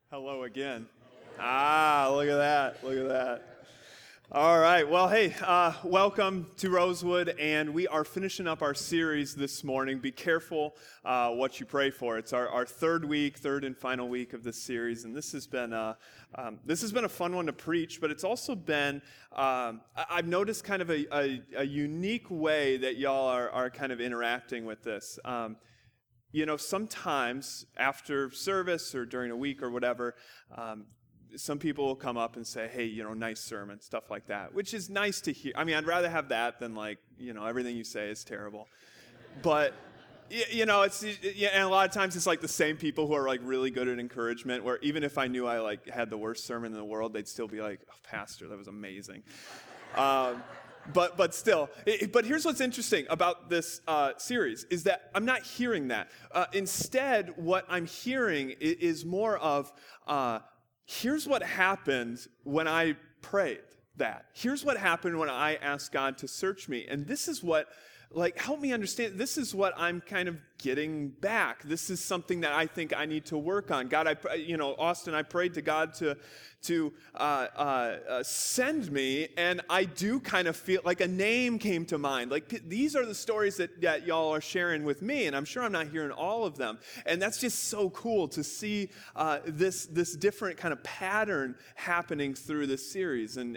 Hello again. Look at that. Look at that. All right. Well, hey, welcome to Rosewood, and we are finishing up our series this morning. Be careful what you pray for. It's our third and final week of this series, and this has been a fun one to preach. But it's also been I've noticed kind of a unique way that y'all are kind of interacting with this. Sometimes after service or during a week or whatever, some people will come up and say, hey, nice sermon, stuff like that, which is nice to hear. I mean, I'd rather have that than everything you say is terrible. But, and a lot of times it's like the same people who are like really good at encouragement, where even if I knew I had the worst sermon in the world, they'd still be like, oh, Pastor, that was amazing. But still, but here's what's interesting about this series is that I'm not hearing that. Instead, what I'm hearing is more of, here's what happened when I prayed that. Here's what happened when I asked God to search me. And this is what, help me understand, this is what I'm kind of getting back. This is something that I think I need to work on. God, Austin, I prayed to God to send me, and I do kind of feel like a name came to mind. These are the stories that y'all are sharing with me, and I'm sure I'm not hearing all of them. And that's just so cool to see this different kind of pattern happening through this series. And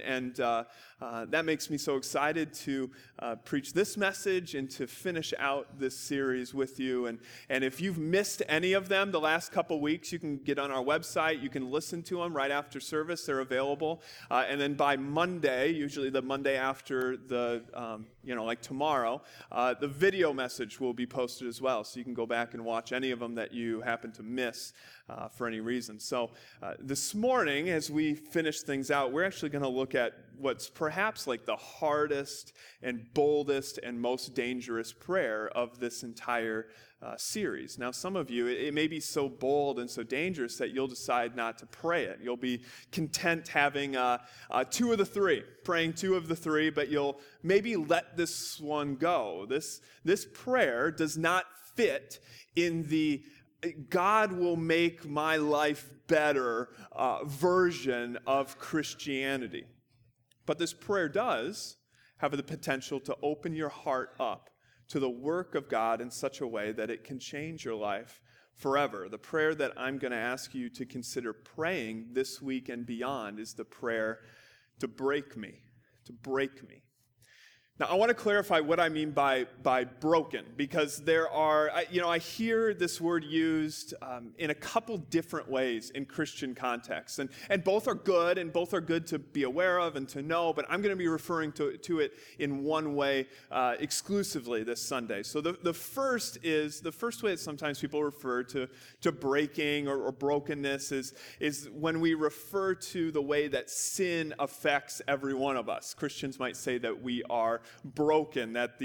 that makes me so excited to preach this message and to finish out this series with you. And if you've missed any of them the last couple weeks, you can get on our website. You can listen to them right after service. They're available. And then by Monday, usually the Monday after the, tomorrow, the video message will be posted as well. So you can go back and watch any of them that you happen to miss for any reason. So this morning, as we finish things out, we're actually going to look at what's perhaps like the hardest and boldest and most dangerous prayer of this entire series. Now, some of you, it may be so bold and so dangerous that you'll decide not to pray it. You'll be content having two of the three, praying two of the three, but you'll maybe let this one go. This prayer does not fit in the God will make my life better version of Christianity. But this prayer does have the potential to open your heart up to the work of God in such a way that it can change your life forever. The prayer that I'm going to ask you to consider praying this week and beyond is the prayer to break me, to break me. Now, I want to clarify what I mean by broken, because there are, I hear this word used in a couple different ways in Christian contexts, and both are good, and both are good to be aware of and to know, but I'm going to be referring to it in one way exclusively this Sunday. So the first way that sometimes people refer to breaking or brokenness is when we refer to the way that sin affects every one of us. Christians might say that we are broken, that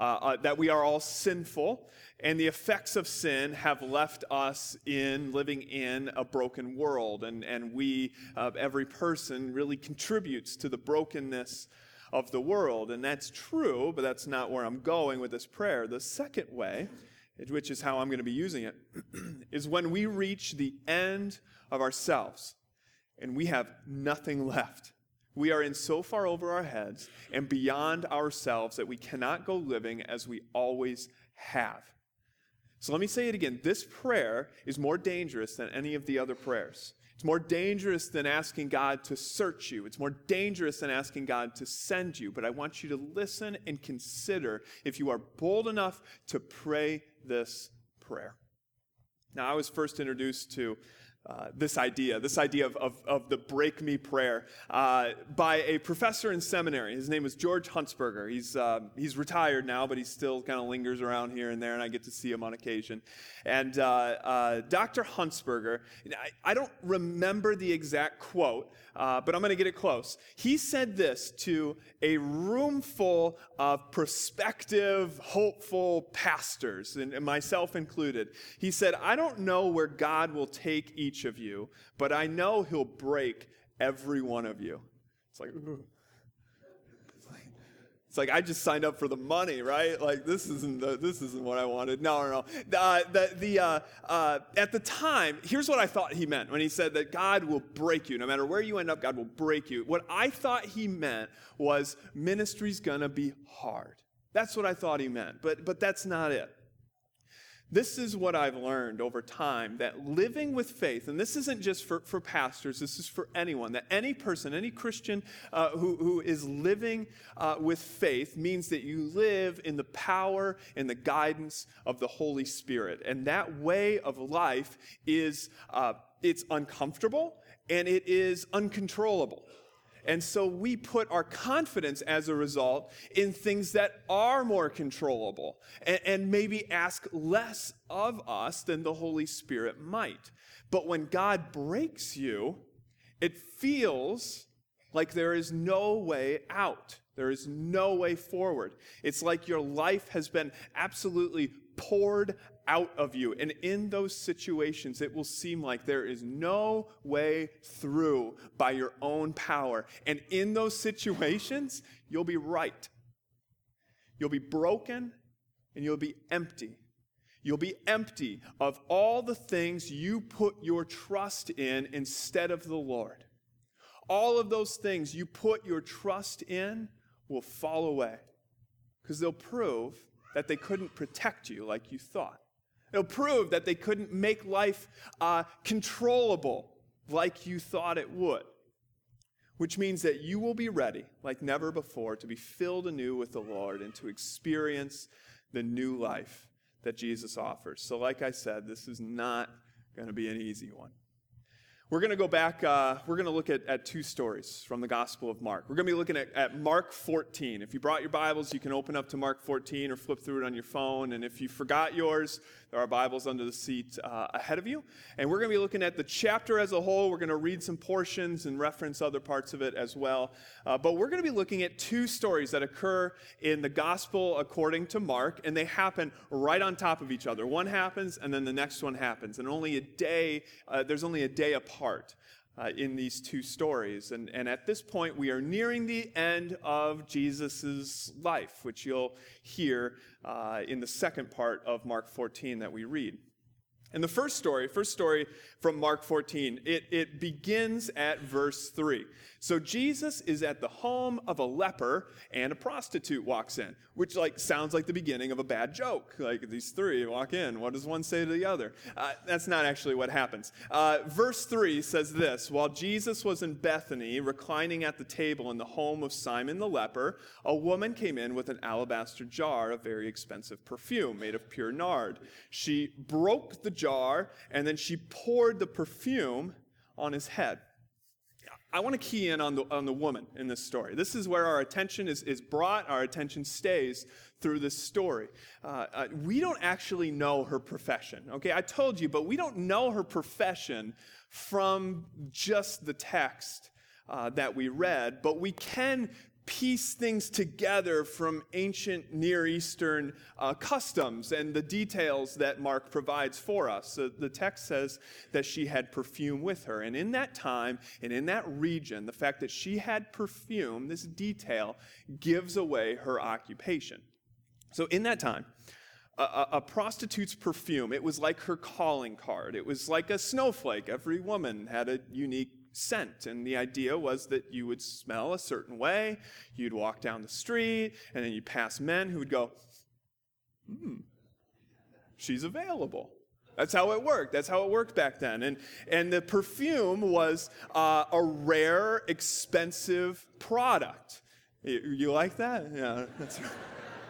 we are all sinful, and the effects of sin have left us living in a broken world, and we, every person, really contributes to the brokenness of the world, and that's true, but that's not where I'm going with this prayer. The second way, which is how I'm going to be using it, is when we reach the end of ourselves, and we have nothing left. We are in so far over our heads and beyond ourselves that we cannot go living as we always have. So let me say it again. This prayer is more dangerous than any of the other prayers. It's more dangerous than asking God to search you. It's more dangerous than asking God to send you. But I want you to listen and consider if you are bold enough to pray this prayer. Now, I was first introduced to this idea of the break me prayer by a professor in seminary. His name was George Huntsberger. He's retired now, but he still kind of lingers around here and there, and I get to see him on occasion. And Dr. Huntsberger, I don't remember the exact quote, but I'm going to get it close. He said this to a room full of prospective, hopeful pastors, and myself included. He said, I don't know where God will take each of you, but I know he'll break every one of you. It's like, ooh. It's like, I just signed up for the money, right? Like, this isn't what I wanted. No. At the time, here's what I thought he meant when he said that God will break you. No matter where you end up, God will break you. What I thought he meant was ministry's gonna be hard. That's what I thought he meant, but that's not it. This is what I've learned over time, that living with faith, and this isn't just for pastors, this is for anyone, that any person, any Christian who is living with faith means that you live in the power and the guidance of the Holy Spirit. And that way of life is, it's uncomfortable and it is uncontrollable. And so we put our confidence as a result in things that are more controllable and maybe ask less of us than the Holy Spirit might. But when God breaks you, it feels like there is no way out. There is no way forward. It's like your life has been absolutely poured out of you. And in those situations, it will seem like there is no way through by your own power. And in those situations, you'll be right. You'll be broken and you'll be empty. You'll be empty of all the things you put your trust in instead of the Lord. All of those things you put your trust in will fall away because they'll prove that they couldn't protect you like you thought. It'll prove that they couldn't make life controllable like you thought it would, which means that you will be ready like never before to be filled anew with the Lord and to experience the new life that Jesus offers. So like I said, this is not going to be an easy one. We're going to go back, we're going to look at two stories from the Gospel of Mark. We're going to be looking at Mark 14. If you brought your Bibles, you can open up to Mark 14 or flip through it on your phone. And if you forgot yours, there are Bibles under the seat ahead of you. And we're going to be looking at the chapter as a whole. We're going to read some portions and reference other parts of it as well. But we're going to be looking at two stories that occur in the Gospel according to Mark, and they happen right on top of each other. One happens, and then the next one happens. And only a day, there's only a day apart in these two stories. And at this point, we are nearing the end of Jesus' life, which you'll hear in the second part of Mark 14 that we read. And the first story from Mark 14, it begins at verse 3. So Jesus is at the home of a leper, and a prostitute walks in, which sounds like the beginning of a bad joke. Like these three walk in. What does one say to the other? That's not actually what happens. Verse 3 says this: While Jesus was in Bethany, reclining at the table in the home of Simon the leper, a woman came in with an alabaster jar of very expensive perfume made of pure nard. She broke the jar, and then she poured the perfume on his head. I want to key in on the woman in this story. This is where our attention is brought, our attention stays through this story. We don't actually know her profession, okay? I told you, but we don't know her profession from just the text that we read, but we can piece things together from ancient Near Eastern customs and the details that Mark provides for us. So the text says that she had perfume with her. And in that time and in that region, the fact that she had perfume, this detail, gives away her occupation. So in that time, a prostitute's perfume, it was like her calling card. It was like a snowflake. Every woman had a unique scent, and the idea was that you would smell a certain way, you'd walk down the street, and then you'd pass men who would go, she's available. That's how it worked. That's how it worked back then. And the perfume was a rare, expensive product. You like that? Yeah, that's right.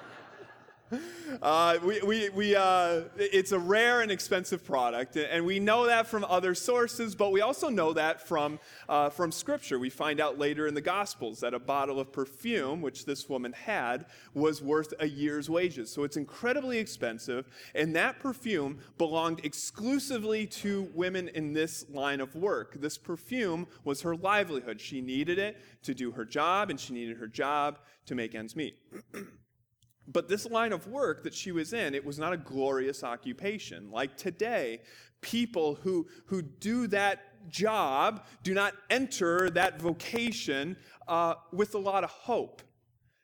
It's a rare and expensive product, and we know that from other sources, but we also know that from Scripture. We find out later in the Gospels that a bottle of perfume, which this woman had, was worth a year's wages. So it's incredibly expensive, and that perfume belonged exclusively to women in this line of work. This perfume was her livelihood. She needed it to do her job, and she needed her job to make ends meet. But this line of work that she was in, it was not a glorious occupation. Like today, people who do that job do not enter that vocation with a lot of hope.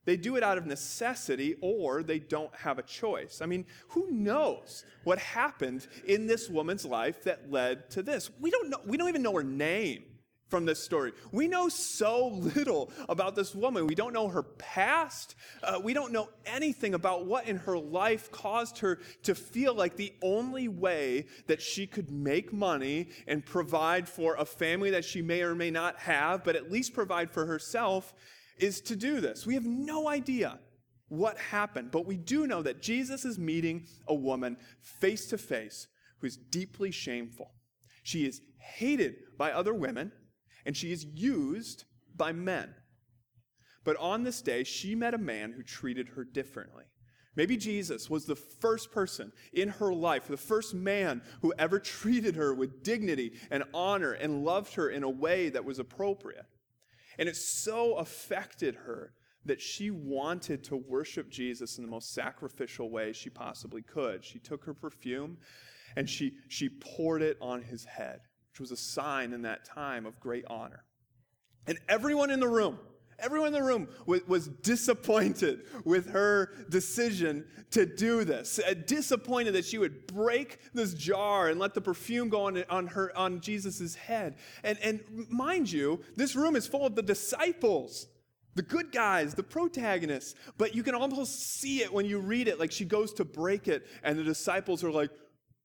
They do it out of necessity, or they don't have a choice. I mean, who knows what happened in this woman's life that led to this? We don't know. We don't even know her name from this story. We know so little about this woman. We don't know her past. We don't know anything about what in her life caused her to feel like the only way that she could make money and provide for a family that she may or may not have, but at least provide for herself, is to do this. We have no idea what happened, but we do know that Jesus is meeting a woman face to face who is deeply shameful. She is hated by other women, and she is used by men. But on this day, she met a man who treated her differently. Maybe Jesus was the first person in her life, the first man who ever treated her with dignity and honor and loved her in a way that was appropriate. And it so affected her that she wanted to worship Jesus in the most sacrificial way she possibly could. She took her perfume and she poured it on his head, which was a sign in that time of great honor. And everyone in the room was disappointed with her decision to do this. Disappointed that she would break this jar and let the perfume go on Jesus' head. And mind you, this room is full of the disciples, the good guys, the protagonists. But you can almost see it when you read it. Like she goes to break it, and the disciples are like,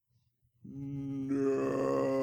no.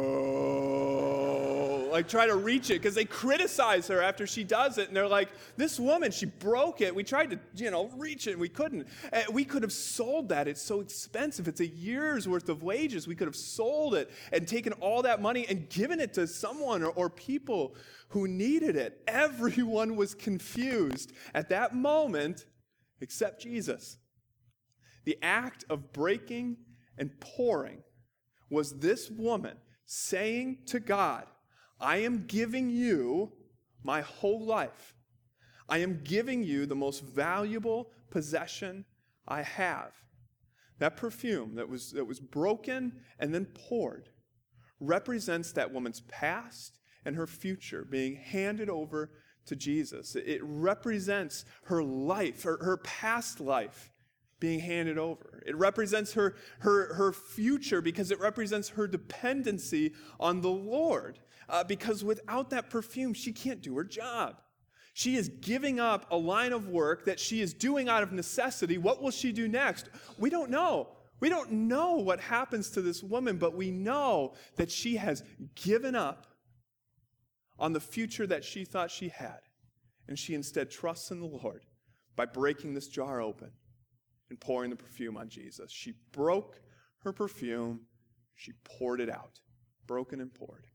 Like try to reach it because they criticize her after she does it, and they're like, this woman, she broke it. We tried to reach it and we couldn't. We could have sold that. It's so expensive. It's a year's worth of wages. We could have sold it and taken all that money and given it to someone or people who needed it. Everyone was confused at that moment except Jesus. The act of breaking and pouring was this woman saying to God, I am giving you my whole life. I am giving you the most valuable possession I have. That perfume that was broken and then poured represents that woman's past and her future being handed over to Jesus. It represents her life, her past life being handed over. It represents her future because it represents her dependency on the Lord. Because without that perfume, she can't do her job. She is giving up a line of work that she is doing out of necessity. What will she do next? We don't know. We don't know what happens to this woman, but we know that she has given up on the future that she thought she had. And she instead trusts in the Lord by breaking this jar open and pouring the perfume on Jesus. She broke her perfume. She poured it out, broken and poured.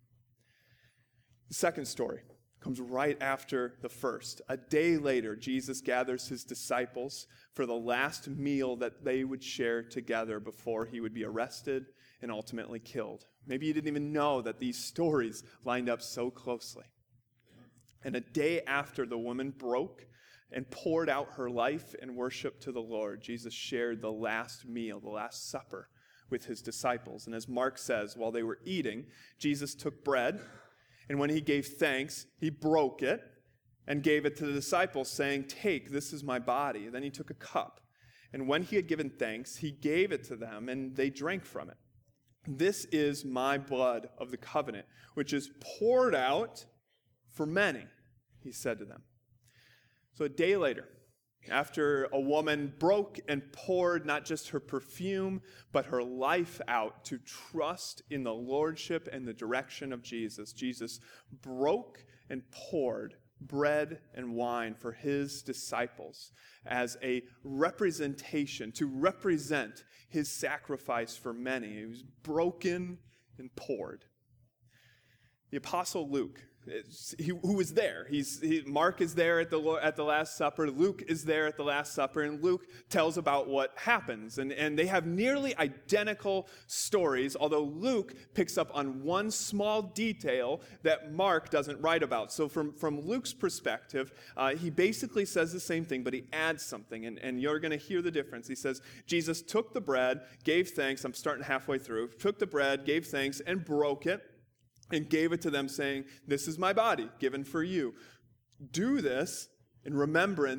The second story comes right after the first. A day later, Jesus gathers his disciples for the last meal that they would share together before he would be arrested and ultimately killed. Maybe you didn't even know that these stories lined up so closely. And a day after the woman broke and poured out her life in worship to the Lord, Jesus shared the last meal, the last supper with his disciples. And as Mark says, while they were eating, Jesus took bread, and when he gave thanks, he broke it and gave it to the disciples, saying, "Take, this is my body." Then he took a cup, and when he had given thanks, he gave it to them, and they drank from it. "This is my blood of the covenant, which is poured out for many," he said to them. So a day later, after a woman broke and poured not just her perfume, but her life out to trust in the lordship and the direction of Jesus, Jesus broke and poured bread and wine for his disciples as a representation, to represent his sacrifice for many. It was broken and poured. The Apostle Luke, who was there. Mark is there at the Last Supper. Luke is there at the Last Supper, and Luke tells about what happens. And they have nearly identical stories, although Luke picks up on one small detail that Mark doesn't write about. So from Luke's perspective, he basically says the same thing, but he adds something, and you're going to hear the difference. He says, Jesus took the bread, gave thanks. I'm starting halfway through. Took the bread, gave thanks, and broke it, and gave it to them, saying, "This is my body given for you. Do this in remembrance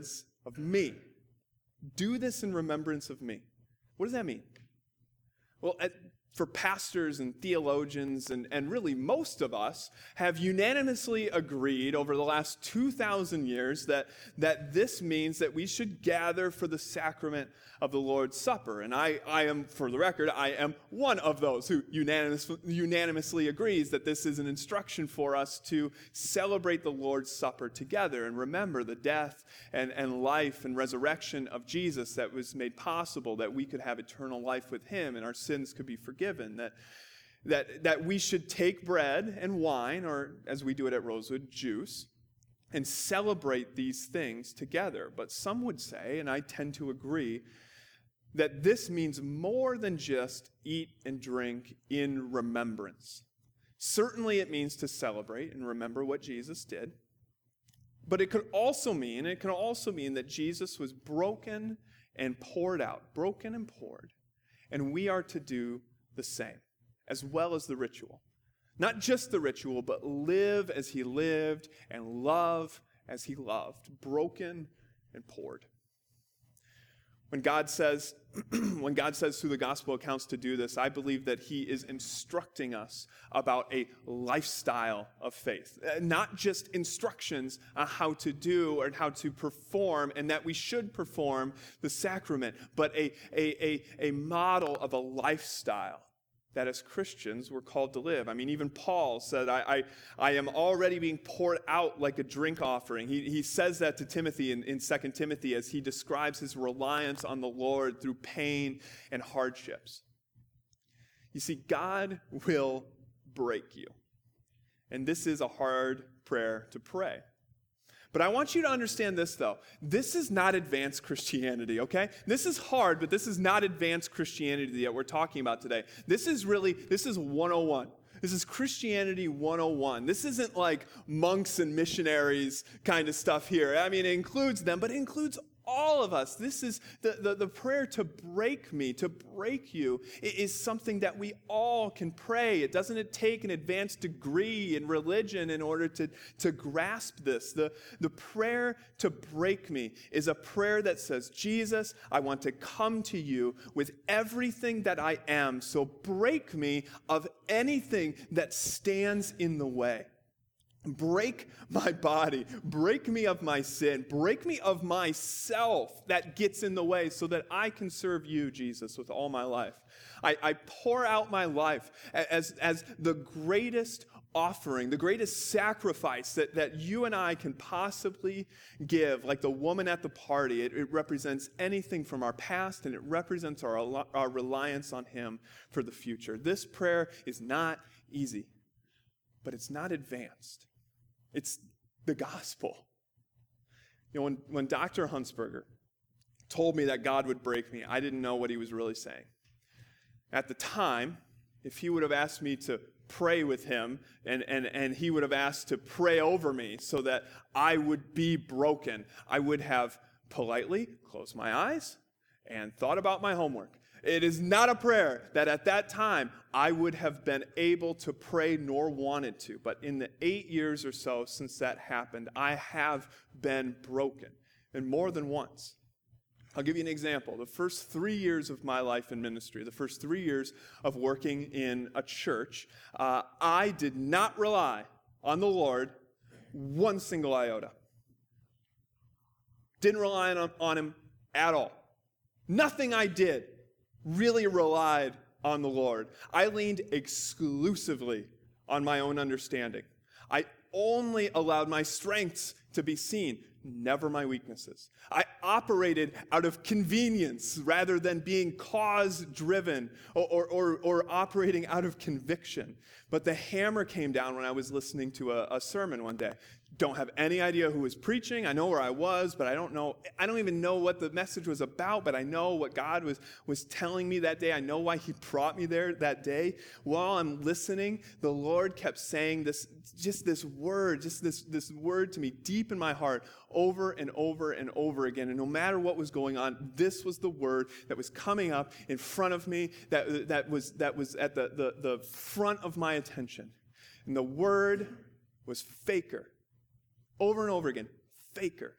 of me. Do this in remembrance of me. What does that mean? Well, for pastors and theologians, and really most of us, have unanimously agreed over the last 2,000 years that this means that we should gather for the sacrament of the Lord's Supper. And I am, for the record, I am one of those who unanimously agrees that this is an instruction for us to celebrate the Lord's Supper together and remember the death and life and resurrection of Jesus that was made possible, that we could have eternal life with him and our sins could be forgiven, that we should take bread and wine, or as we do it at Rosewood, juice, and celebrate these things together. But some would say, and I tend to agree, that this means more than just eat and drink in remembrance. Certainly it means to celebrate and remember what Jesus did, but it can also mean that Jesus was broken and poured out, and we are to do the same, as well as the ritual. Not just the ritual, but live as he lived and love as he loved, broken and poured. When God says through the gospel accounts to do this, I believe that he is instructing us about a lifestyle of faith. Not just instructions on how to do or how to perform, and that we should perform the sacrament, but a model of a lifestyle that as Christians we're called to live. I mean, even Paul said, I am already being poured out like a drink offering. He says that to Timothy in 2 Timothy as he describes his reliance on the Lord through pain and hardships. You see, God will break you. And this is a hard prayer to pray. But I want you to understand this, though. This is not advanced Christianity, okay? This is hard, but this is not advanced Christianity that we're talking about today. This is 101. This is Christianity 101. This isn't like monks and missionaries kind of stuff here. I mean, it includes them, but it includes all of us. This is the prayer to break me, to break you. It is something that we all can pray. It doesn't take an advanced degree in religion in order to grasp this. The prayer to break me is a prayer that says, Jesus, I want to come to you with everything that I am, so break me of anything that stands in the way. Break my body, break me of my sin, break me of myself that gets in the way so that I can serve you, Jesus, with all my life. I pour out my life as the greatest offering, the greatest sacrifice that you and I can possibly give, like the woman at the party. It represents anything from our past, and it represents our reliance on him for the future. This prayer is not easy, but it's not advanced. It's the gospel. You know, when Dr. Huntsberger told me that God would break me, I didn't know what he was really saying. At the time, if he would have asked me to pray with him, and he would have asked to pray over me so that I would be broken, I would have politely closed my eyes and thought about my homework. It is not a prayer that at that time I would have been able to pray nor wanted to. But in the 8 years or so since that happened, I have been broken, and more than once. I'll give you an example. The first 3 years of my life in ministry, the first 3 years of working in a church, I did not rely on the Lord one single iota. Didn't rely on him at all. Nothing I did really relied on the Lord. I leaned exclusively on my own understanding. I only allowed my strengths to be seen, never my weaknesses. I operated out of convenience rather than being cause-driven or operating out of conviction. But the hammer came down when I was listening to a sermon one day. Don't have any idea who was preaching. I know where I was, but I don't even know what the message was about, but I know what God was telling me that day. I know why he brought me there that day. While I'm listening, the Lord kept saying this word to me deep in my heart over and over and over again. And no matter what was going on, this was the word that was coming up in front of me, that was at the front of my attention. And the word was faker. Over and over again, faker,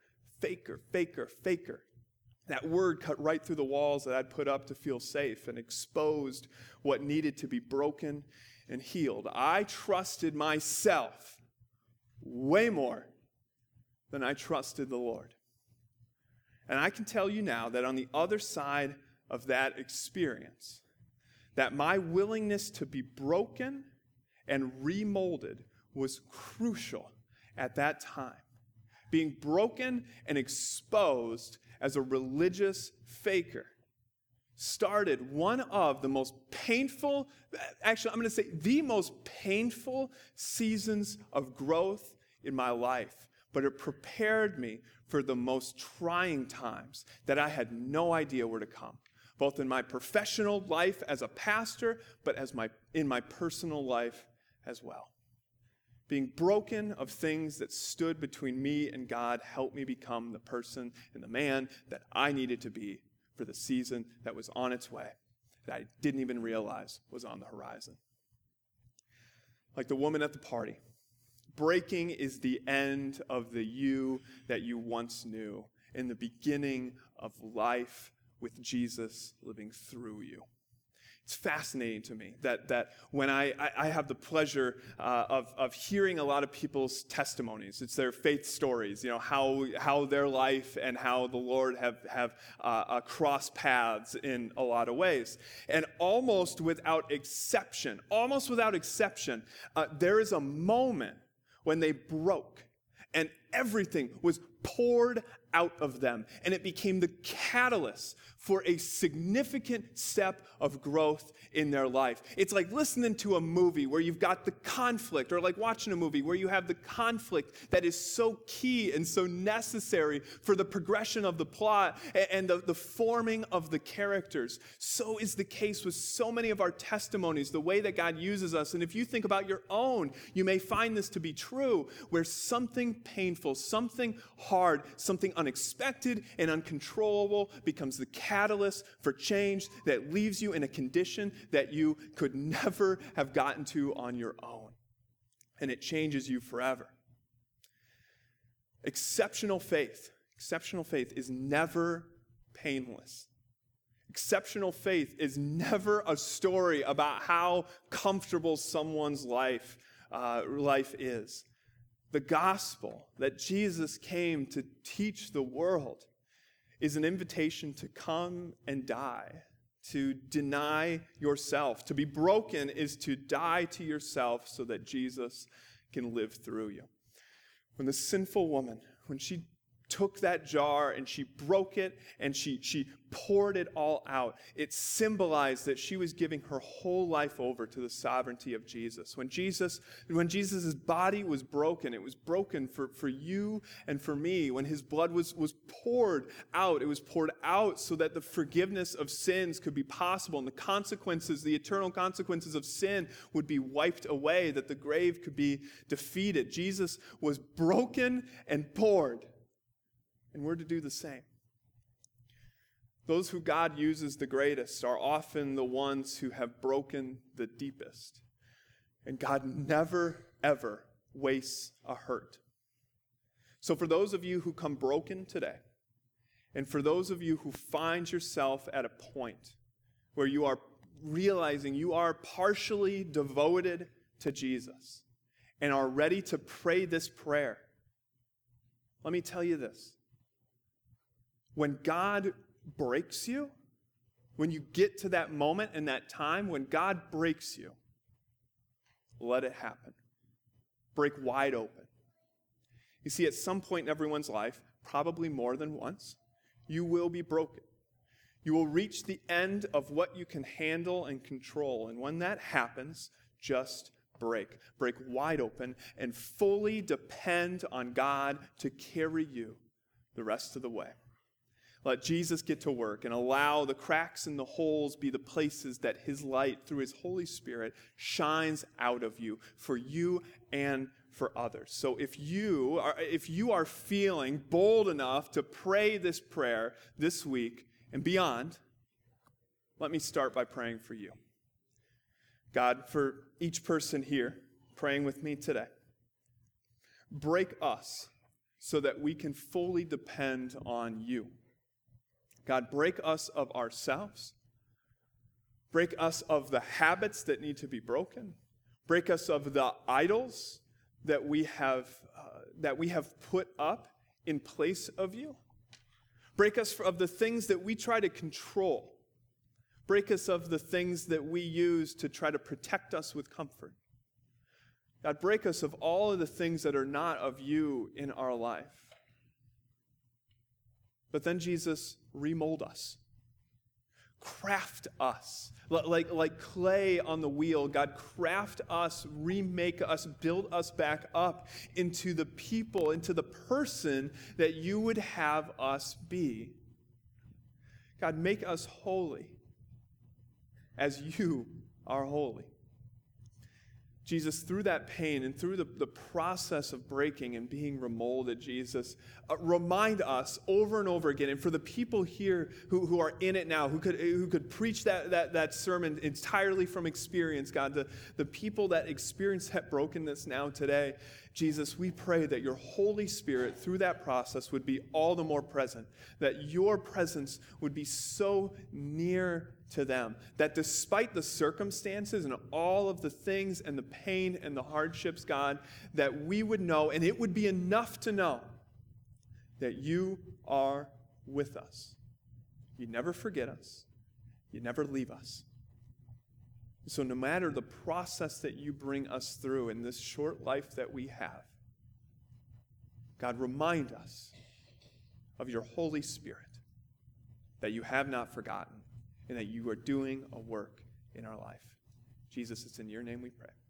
faker, faker, faker. That word cut right through the walls that I'd put up to feel safe and exposed what needed to be broken and healed. I trusted myself way more than I trusted the Lord. And I can tell you now that on the other side of that experience, that my willingness to be broken and remolded was crucial at that time. Being broken and exposed as a religious faker started one of the most painful, actually I'm going to say the most painful seasons of growth in my life. But it prepared me for the most trying times that I had no idea were to come, both in my professional life as a pastor, but in my personal life as well. Being broken of things that stood between me and God helped me become the person and the man that I needed to be for the season that was on its way, that I didn't even realize was on the horizon. Like the woman at the party, breaking is the end of the you that you once knew and the beginning of life with Jesus living through you. It's fascinating to me that when I have the pleasure of hearing a lot of people's testimonies, it's their faith stories, how their life and how the Lord have crossed paths in a lot of ways. And almost without exception, there is a moment when they broke and everything was poured out of them, and it became the catalyst for a significant step of growth in their life. It's like listening to a movie where you've got the conflict, or like watching a movie where you have the conflict that is so key and so necessary for the progression of the plot and the forming of the characters. So is the case with so many of our testimonies, the way that God uses us. And if you think about your own, you may find this to be true, where something painful, something hard, something unexpected and uncontrollable becomes the catalyst for change that leaves you in a condition that you could never have gotten to on your own. And it changes you forever. Exceptional faith is never painless. Exceptional faith is never a story about how comfortable someone's life is. The gospel that Jesus came to teach the world is an invitation to come and die, to deny yourself. To be broken is to die to yourself so that Jesus can live through you. When the sinful woman, when she took that jar and she broke it and she poured it all out, it symbolized that she was giving her whole life over to the sovereignty of Jesus. When Jesus' body was broken, it was broken for you and for me. When his blood was poured out, it was poured out so that the forgiveness of sins could be possible and the eternal consequences of sin would be wiped away, that the grave could be defeated. Jesus was broken and poured. And we're to do the same. Those who God uses the greatest are often the ones who have broken the deepest. And God never, ever wastes a hurt. So for those of you who come broken today, and for those of you who find yourself at a point where you are realizing you are partially devoted to Jesus and are ready to pray this prayer, let me tell you this. When God breaks you, when you get to that moment and that time, when God breaks you, let it happen. Break wide open. You see, at some point in everyone's life, probably more than once, you will be broken. You will reach the end of what you can handle and control. And when that happens, just break. Break wide open and fully depend on God to carry you the rest of the way. Let Jesus get to work and allow the cracks and the holes be the places that his light through his Holy Spirit shines out of you for you and for others. So if you are feeling bold enough to pray this prayer this week and beyond, let me start by praying for you. God, for each person here praying with me today, break us so that we can fully depend on you. God, break us of ourselves. Break us of the habits that need to be broken. Break us of the idols that we have put up in place of you. Break us of the things that we try to control. Break us of the things that we use to try to protect us with comfort. God, break us of all of the things that are not of you in our life. But then, Jesus, remold us. Craft us. Like clay on the wheel, God, craft us, remake us, build us back up into the people, into the person that you would have us be. God, make us holy as you are holy. Jesus, through that pain and through the process of breaking and being remolded, Jesus, remind us over and over again, and for the people here who are in it now, who could preach that sermon entirely from experience, God, the people that experience that brokenness now today, Jesus, we pray that your Holy Spirit, through that process, would be all the more present, that your presence would be so near to them, that despite the circumstances and all of the things and the pain and the hardships, God, that we would know, and it would be enough to know, that you are with us. You never forget us. You never leave us. So no matter the process that you bring us through in this short life that we have, God, remind us of your Holy Spirit, that you have not forgotten, and that you are doing a work in our life. Jesus, it's in your name we pray.